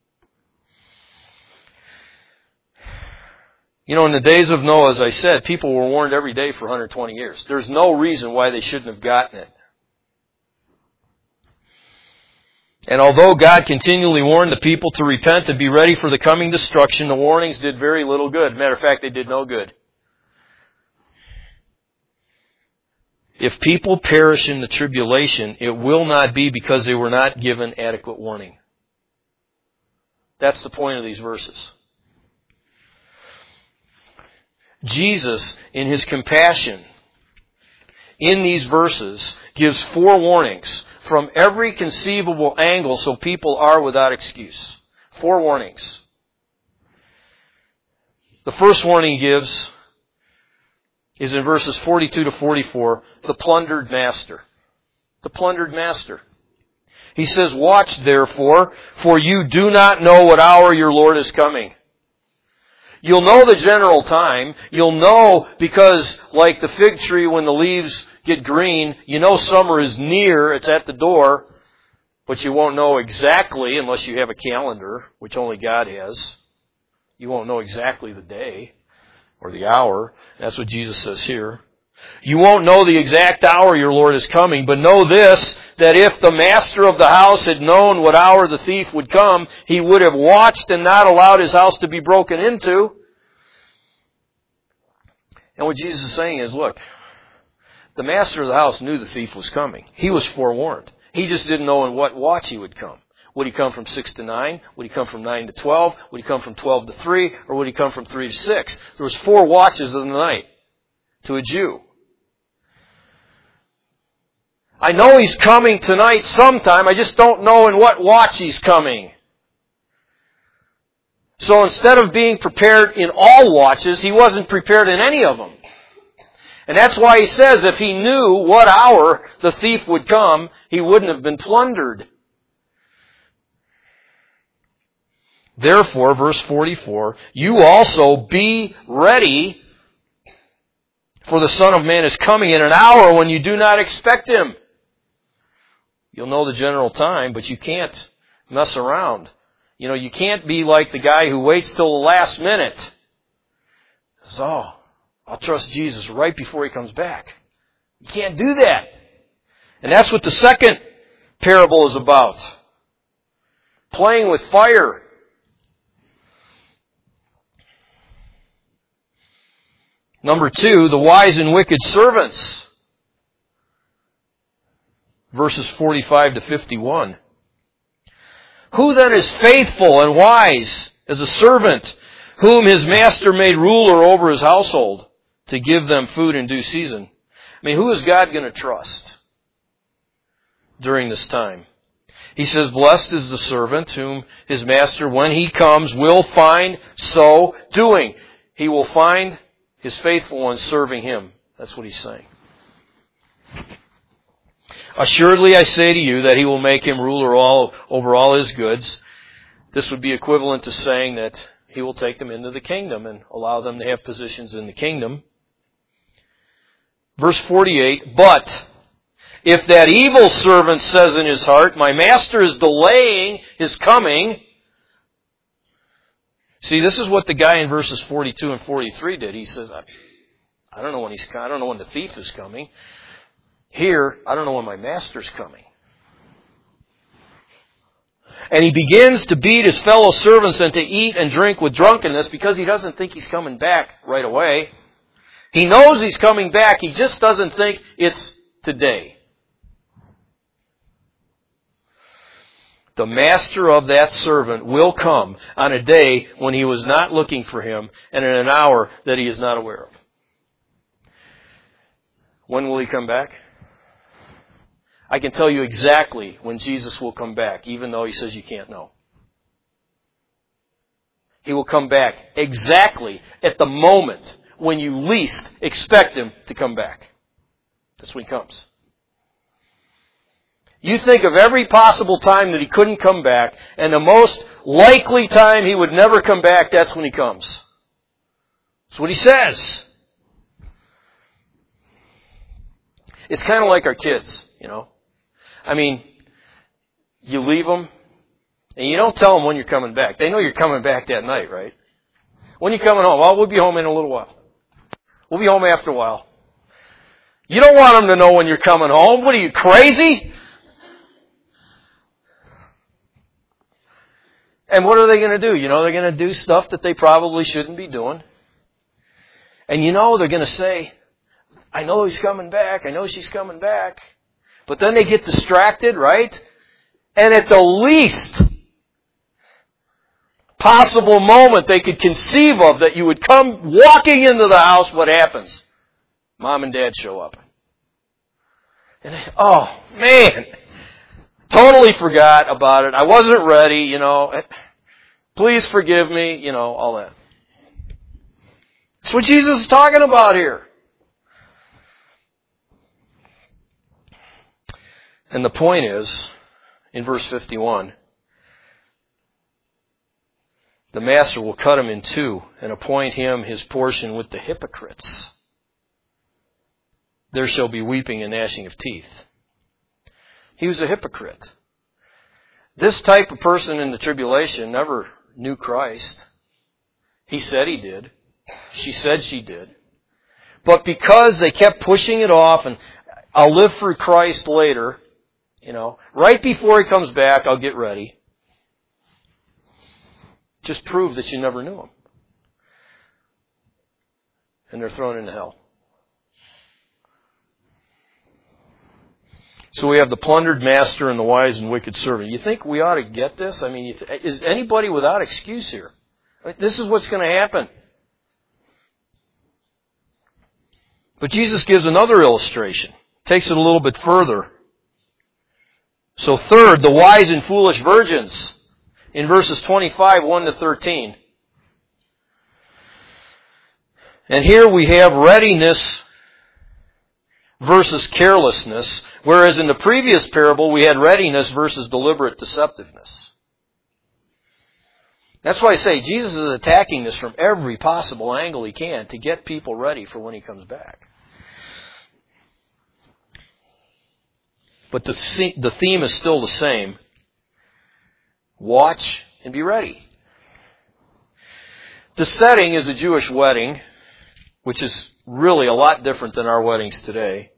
You know, in the days of Noah, as I said, people were warned every day for 120 years. There's no reason why they shouldn't have gotten it. And although God continually warned the people to repent and be ready for the coming destruction, the warnings did very little good. Matter of fact, they did no good. If people perish in the tribulation, it will not be because they were not given adequate warning. That's the point of these verses. Jesus, in His compassion, in these verses, gives 4 warnings from every conceivable angle so people are without excuse. 4 warnings. The first warning He gives is in verses 42 to 44, the plundered master. The plundered master. He says, "Watch therefore, for you do not know what hour your Lord is coming." You'll know the general time. You'll know because, like the fig tree, when the leaves get green, you know summer is near, it's at the door, but you won't know exactly unless you have a calendar, which only God has. You won't know exactly the day or the hour. That's what Jesus says here. You won't know the exact hour your Lord is coming, but know this, that if the master of the house had known what hour the thief would come, he would have watched and not allowed his house to be broken into. And what Jesus is saying is, look, the master of the house knew the thief was coming. He was forewarned. He just didn't know in what watch he would come. Would he come from 6 to 9? Would he come from 9 to 12? Would he come from 12 to 3? Or would he come from 3 to 6? There was 4 watches of the night to a Jew. I know he's coming tonight sometime. I just don't know in what watch he's coming. So instead of being prepared in all watches, he wasn't prepared in any of them. And that's why he says if he knew what hour the thief would come, he wouldn't have been plundered. Therefore, verse 44, you also be ready, for the Son of Man is coming in an hour when you do not expect Him. You'll know the general time, but you can't mess around. You know, you can't be like the guy who waits till the last minute. Says, oh, I'll trust Jesus right before He comes back. You can't do that. And that's what the second parable is about. Playing with fire. Number 2, the wise and wicked servants. Verses 45 to 51. Who then is faithful and wise as a servant, whom his master made ruler over his household, to give them food in due season? I mean, who is God going to trust during this time? He says, blessed is the servant whom his master, when he comes, will find so doing. He will find his faithful ones serving him. That's what he's saying. Assuredly I say to you that he will make him ruler over all his goods. This would be equivalent to saying that he will take them into the kingdom and allow them to have positions in the kingdom. Verse 48, but if that evil servant says in his heart, my master is delaying his coming. See, this is what the guy in verses 42 and 43 did. He said, I don't know when I don't know when the thief is coming. Here, I don't know when my master's coming. And he begins to beat his fellow servants and to eat and drink with drunkenness because he doesn't think he's coming back right away. He knows he's coming back. He just doesn't think it's today. The master of that servant will come on a day when he was not looking for him and in an hour that he is not aware of. When will he come back? I can tell you exactly when Jesus will come back, even though he says you can't know. He will come back exactly at the moment when you least expect him to come back. That's when he comes. You think of every possible time that he couldn't come back, and the most likely time he would never come back, that's when he comes. That's what he says. It's kind of like our kids, you know. I mean, you leave them, and you don't tell them when you're coming back. They know you're coming back that night, right? When are you coming home? Well, we'll be home in a little while. We'll be home after a while. You don't want them to know when you're coming home. What are you, crazy? And what are they going to do? You know, they're going to do stuff that they probably shouldn't be doing. And you know, they're going to say, I know he's coming back. I know she's coming back. But then they get distracted, right? And at the least possible moment they could conceive of that you would come walking into the house, what happens? Mom and Dad show up. And they, oh, man, totally forgot about it. I wasn't ready, you know. Please forgive me, you know, all that. That's what Jesus is talking about here. And the point is, in verse 51, the master will cut him in two and appoint him his portion with the hypocrites. There shall be weeping and gnashing of teeth. He was a hypocrite. This type of person in the tribulation never knew Christ. He said he did. She said she did. But because they kept pushing it off and I'll live for Christ later, you know, right before he comes back, I'll get ready. Just prove that you never knew him. And they're thrown into hell. So we have the plundered master and the wise and wicked servant. You think we ought to get this? I mean, is anybody without excuse here? This is what's going to happen. But Jesus gives another illustration. Takes it a little bit further. So third, the wise and foolish virgins. In verses 25, 1 to 13. And here we have readiness versus carelessness, whereas in the previous parable we had readiness versus deliberate deceptiveness. That's why I say Jesus is attacking this from every possible angle he can to get people ready for when he comes back. But the theme is still the same. Watch and be ready. The setting is a Jewish wedding, which is really a lot different than our weddings today.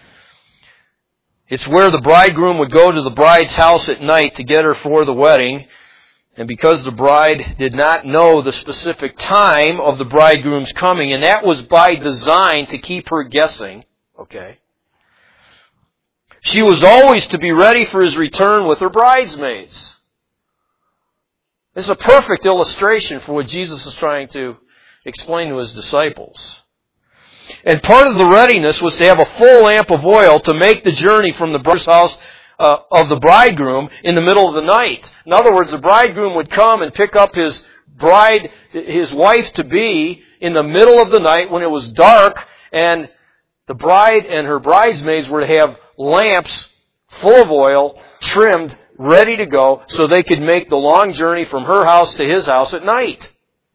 It's where the bridegroom would go to the bride's house at night to get her for the wedding. And because the bride did not know the specific time of the bridegroom's coming, and that was by design to keep her guessing, okay, she was always to be ready for his return with her bridesmaids. This is a perfect illustration for what Jesus is trying to explain to his disciples. And part of the readiness was to have a full lamp of oil to make the journey from the bride's house of the bridegroom in the middle of the night. In other words, the bridegroom would come and pick up his bride, his wife-to-be, in the middle of the night when it was dark, and the bride and her bridesmaids were to have lamps full of oil, trimmed, ready to go, so they could make the long journey from her house to his house at night.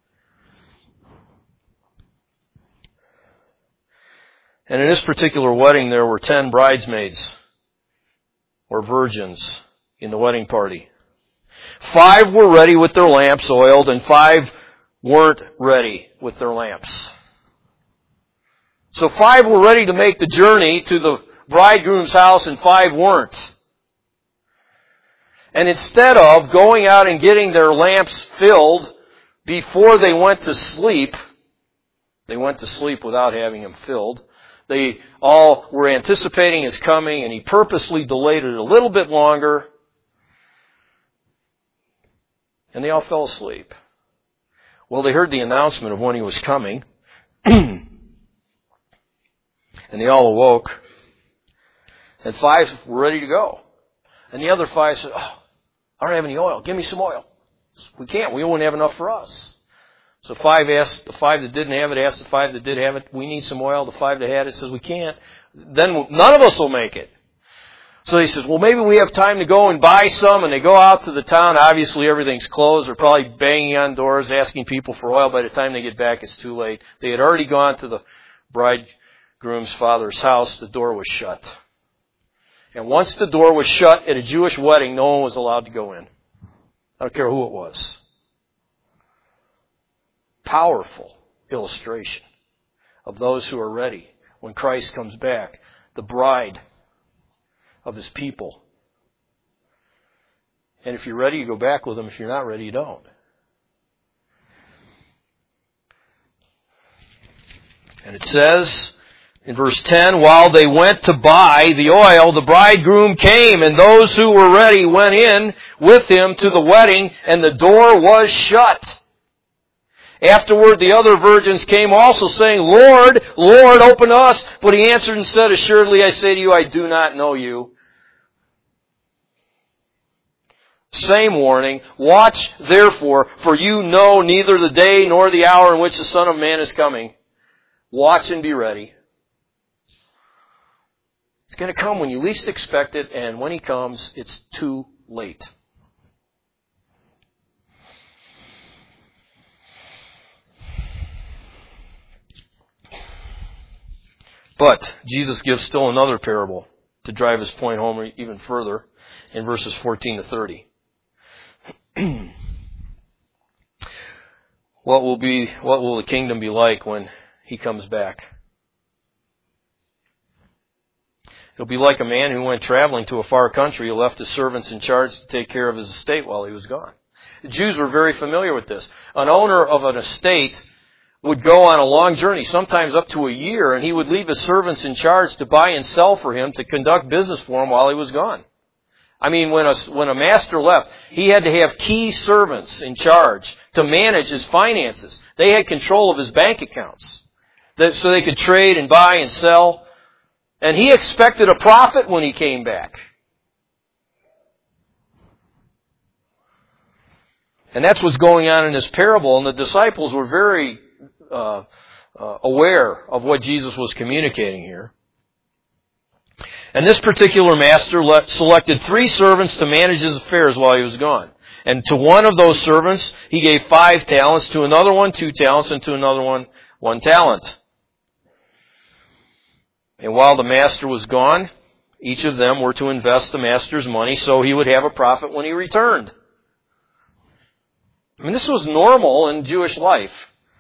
And in this particular wedding, there were 10 bridesmaids, or virgins, in the wedding party. 5 were ready with their lamps oiled, and 5 weren't ready with their lamps. So 5 were ready to make the journey to the bridegroom's house, and 5 weren't. And instead of going out and getting their lamps filled before they went to sleep, they went to sleep without having them filled. They all were anticipating his coming, and he purposely delayed it a little bit longer. And they all fell asleep. Well, they heard the announcement of when he was coming. And they all awoke. And 5 were ready to go. And the other 5 said, oh, I don't have any oil. Give me some oil. We can't. We won't have enough for us. So 5 asked, the 5 that didn't have it asked the 5 that did have it, we need some oil. The 5 that had it says we can't. Then none of us will make it. So he says, well, maybe we have time to go and buy some. And they go out to the town. Obviously, everything's closed. They're probably banging on doors, asking people for oil. By the time they get back, it's too late. They had already gone to the bridegroom's father's house. The door was shut. And once the door was shut at a Jewish wedding, no one was allowed to go in. I don't care who it was. Powerful illustration of those who are ready when Christ comes back, the bride of His people. And if you're ready, you go back with Him. If you're not ready, you don't. And it says in verse 10, while they went to buy the oil, the bridegroom came, and those who were ready went in with him to the wedding, and the door was shut. Afterward, the other virgins came also, saying, Lord, Lord, open to us. But he answered and said, assuredly, I say to you, I do not know you. Same warning. Watch, therefore, for you know neither the day nor the hour in which the Son of Man is coming. Watch and be ready. It's going to come when you least expect it, and when He comes, it's too late. But Jesus gives still another parable to drive His point home even further in verses 14 to 30. What will the kingdom be like when He comes back? It'll be like a man who went traveling to a far country, who left his servants in charge to take care of his estate while he was gone. The Jews were very familiar with this. An owner of an estate would go on a long journey, sometimes up to a year, and he would leave his servants in charge to buy and sell for him, to conduct business for him while he was gone. I mean, when a master left, he had to have key servants in charge to manage his finances. They had control of his bank accounts, so they could trade and buy and sell. And he expected a profit when he came back. And that's what's going on in this parable. And the disciples were very aware of what Jesus was communicating here. And this particular master selected 3 servants to manage his affairs while he was gone. And to one of those servants, he gave 5 talents, to another one 2 talents, and to another one 1 talent. And while the master was gone, each of them were to invest the master's money so he would have a profit when he returned. I mean, this was normal in Jewish life.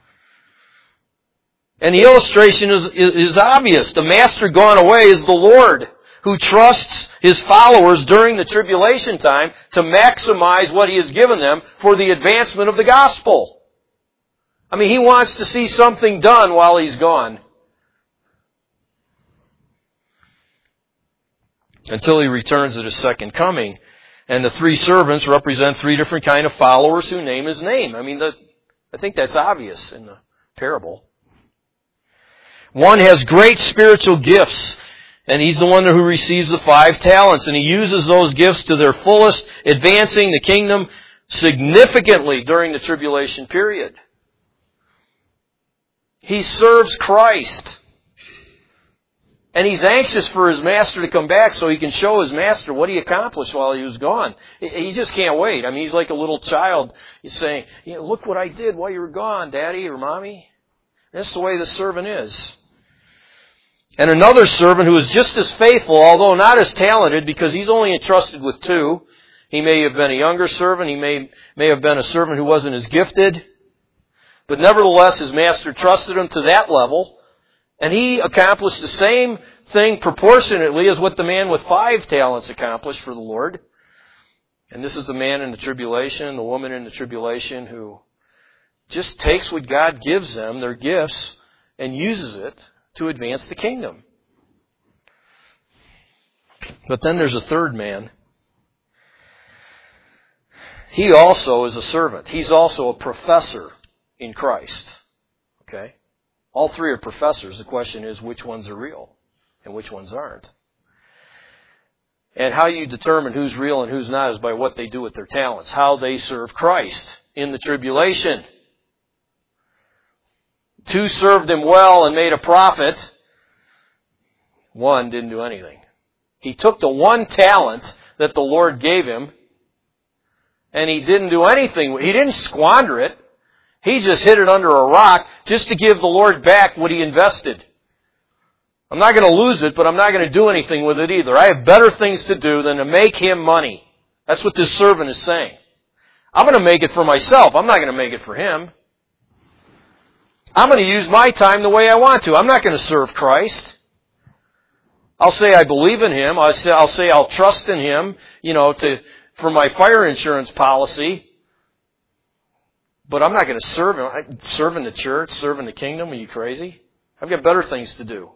And the illustration is obvious. The master gone away is the Lord, who trusts His followers during the tribulation time to maximize what He has given them for the advancement of the gospel. I mean, He wants to see something done while He's gone, until He returns at His second coming. And the 3 servants represent 3 different kind of followers who name His name. I mean, I think that's obvious in the parable. One has great spiritual gifts, and he's the one who receives the 5 talents, and he uses those gifts to their fullest, advancing the kingdom significantly during the tribulation period. He serves Christ. And he's anxious for his master to come back so he can show his master what he accomplished while he was gone. He just can't wait. I mean, he's like a little child. He's saying, look what I did while you were gone, Daddy or Mommy. That's the way the servant is. And another servant who is just as faithful, although not as talented, because he's only entrusted with 2. He may have been a younger servant. He may have been a servant who wasn't as gifted. But nevertheless, his master trusted him to that level. And he accomplished the same thing proportionately as what the man with 5 talents accomplished for the Lord. And this is the man in the tribulation, the woman in the tribulation, who just takes what God gives them, their gifts, and uses it to advance the kingdom. But then there's a third man. He also is a servant. He's also a professor in Christ. Okay? All 3 are professors. The question is, which ones are real and which ones aren't? And how you determine who's real and who's not is by what they do with their talents, how they serve Christ in the tribulation. 2 served Him well and made a profit. 1 didn't do anything. He took the one talent that the Lord gave him, and he didn't do anything. He didn't squander it. He just hid it under a rock just to give the Lord back what he invested. I'm not going to lose it, but I'm not going to do anything with it either. I have better things to do than to make him money. That's what this servant is saying. I'm going to make it for myself. I'm not going to make it for him. I'm going to use my time the way I want to. I'm not going to serve Christ. I'll say I believe in him. I'll say I'll trust in him, for my fire insurance policy. But I'm not going to serve him. Serve in the church, serve in the kingdom. Are you crazy? I've got better things to do.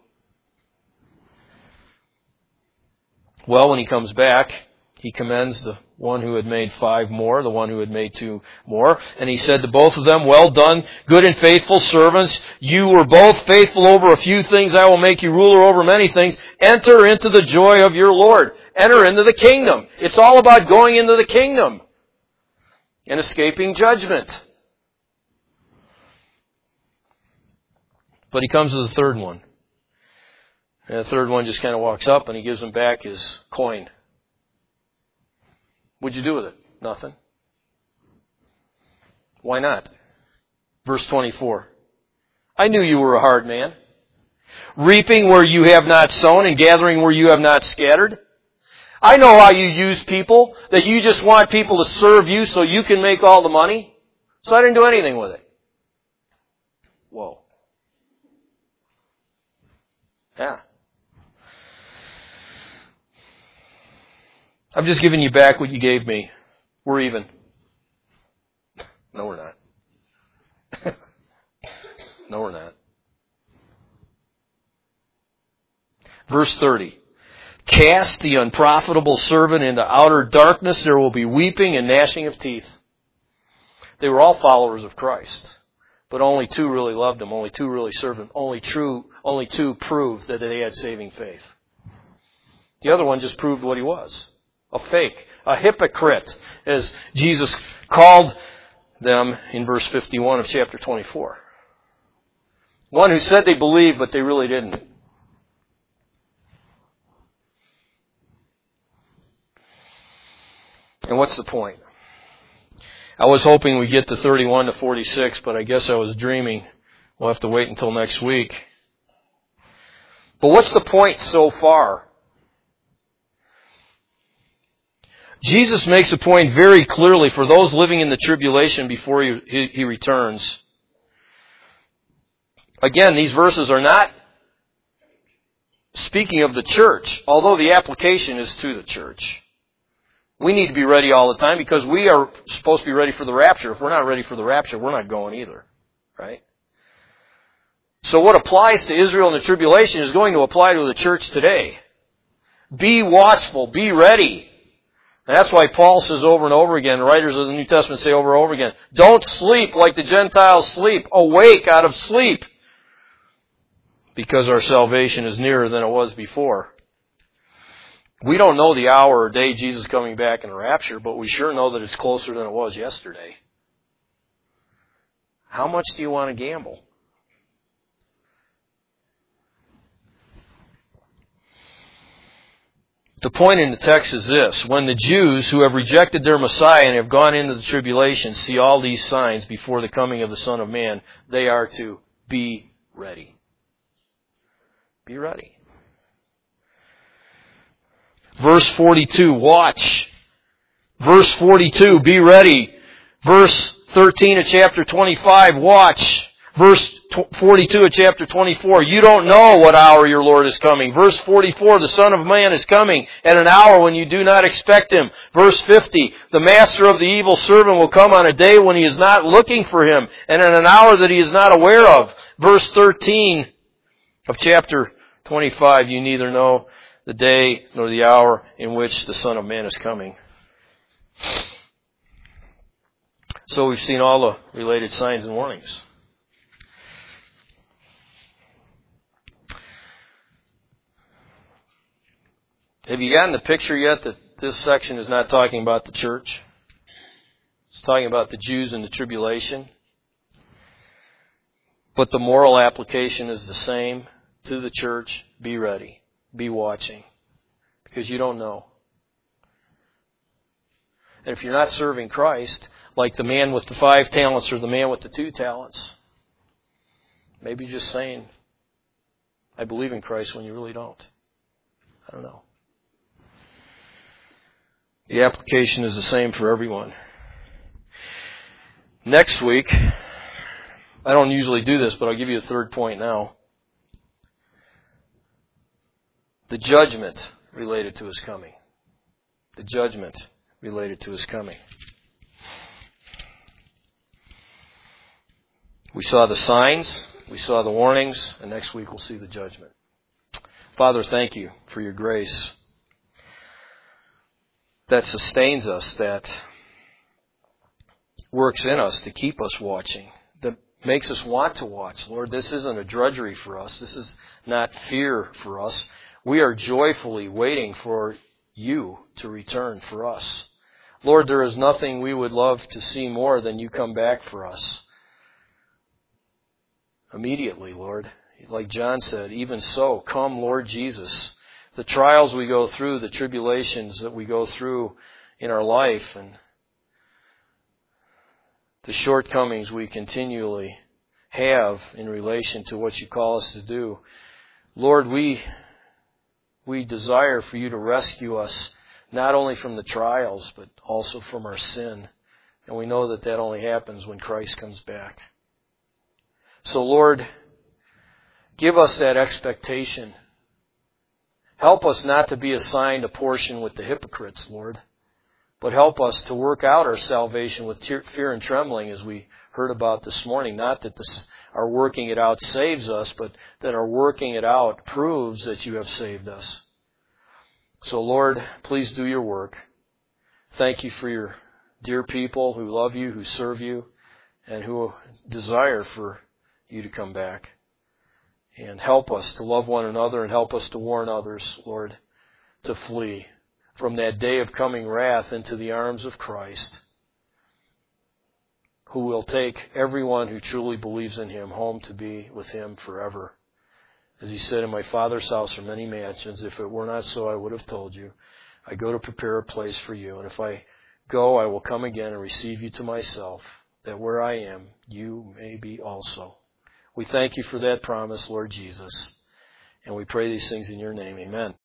Well, when he comes back, he commends the one who had made 5 more, the one who had made 2 more. And he said to both of them, "Well done, good and faithful servants. You were both faithful over a few things. I will make you ruler over many things. Enter into the joy of your Lord." Enter into the kingdom. It's all about going into the kingdom and escaping judgment. But he comes to the third one. And the third one just kind of walks up and he gives him back his coin. What'd you do with it? Nothing. Why not? Verse 24. "I knew you were a hard man, reaping where you have not sown and gathering where you have not scattered. I know how you use people, that you just want people to serve you so you can make all the money. So I didn't do anything with it." Whoa. Yeah. "I've just given you back what you gave me. We're even." No, we're not. No, we're not. Verse 30. "Cast the unprofitable servant into outer darkness. There will be weeping and gnashing of teeth." They were all followers of Christ. But only 2 really loved him. Only 2 really served him. Only 2 proved that they had saving faith. The other one just proved what he was. A fake. A hypocrite, as Jesus called them in verse 51 of chapter 24. One who said they believed, but they really didn't. And what's the point? I was hoping we'd get to 31 to 46, but I guess I was dreaming. We'll have to wait until next week. But what's the point so far? Jesus makes a point very clearly for those living in the tribulation before he returns. Again, these verses are not speaking of the church, although the application is to the church. We need to be ready all the time because we are supposed to be ready for the rapture. If we're not ready for the rapture, we're not going either. Right? So what applies to Israel in the tribulation is going to apply to the church today. Be watchful. Be ready. And that's why Paul says over and over again, writers of the New Testament say over and over again, don't sleep like the Gentiles sleep. Awake out of sleep. Because our salvation is nearer than it was before. We don't know the hour or day Jesus is coming back in the rapture, but we sure know that it's closer than it was yesterday. How much do you want to gamble? The point in the text is this. When the Jews who have rejected their Messiah and have gone into the tribulation see all these signs before the coming of the Son of Man, they are to be ready. Be ready. Verse 42, watch. Verse 42, be ready. Verse 13 of chapter 25, watch. Verse 42 of chapter 24, you don't know what hour your Lord is coming. Verse 44, the Son of Man is coming at an hour when you do not expect Him. Verse 50, the master of the evil servant will come on a day when he is not looking for him, and in an hour that he is not aware of. Verse 13 of chapter 25, you neither know the day nor the hour in which the Son of Man is coming. So we've seen all the related signs and warnings. Have you gotten the picture yet that this section is not talking about the church? It's talking about the Jews and the tribulation. But the moral application is the same to the church. Be ready. Be watching. because you don't know. And if you're not serving Christ, like the man with the 5 talents or the man with the 2 talents, maybe just saying, I believe in Christ when you really don't. I don't know. The application is the same for everyone. Next week, I don't usually do this, but I'll give you a third point now. The judgment related to His coming. The judgment related to His coming. We saw the signs, we saw the warnings, and next week we'll see the judgment. Father, thank you for your grace that sustains us, that works in us to keep us watching, that makes us want to watch. Lord, this isn't a drudgery for us. This is not fear for us. We are joyfully waiting for you to return for us. Lord, there is nothing we would love to see more than you come back for us immediately, Lord. Like John said, even so, come, Lord Jesus. The trials we go through, the tribulations that we go through in our life, and the shortcomings we continually have in relation to what you call us to do. Lord, we desire for you to rescue us not only from the trials, but also from our sin. And we know that that only happens when Christ comes back. So Lord, give us that expectation. Help us not to be assigned a portion with the hypocrites, Lord, but help us to work out our salvation with fear and trembling, as we heard about this morning. Not that our working it out saves us, but that our working it out proves that you have saved us. So Lord, please do your work. Thank you for your dear people who love you, who serve you, and who desire for you to come back. And help us to love one another, and help us to warn others, Lord, to flee from that day of coming wrath into the arms of Christ, who will take everyone who truly believes in Him home to be with Him forever. As He said, in my Father's house are many mansions. If it were not so, I would have told you. I go to prepare a place for you. And if I go, I will come again and receive you to myself, that where I am, you may be also. We thank you for that promise, Lord Jesus. And we pray these things in your name. Amen.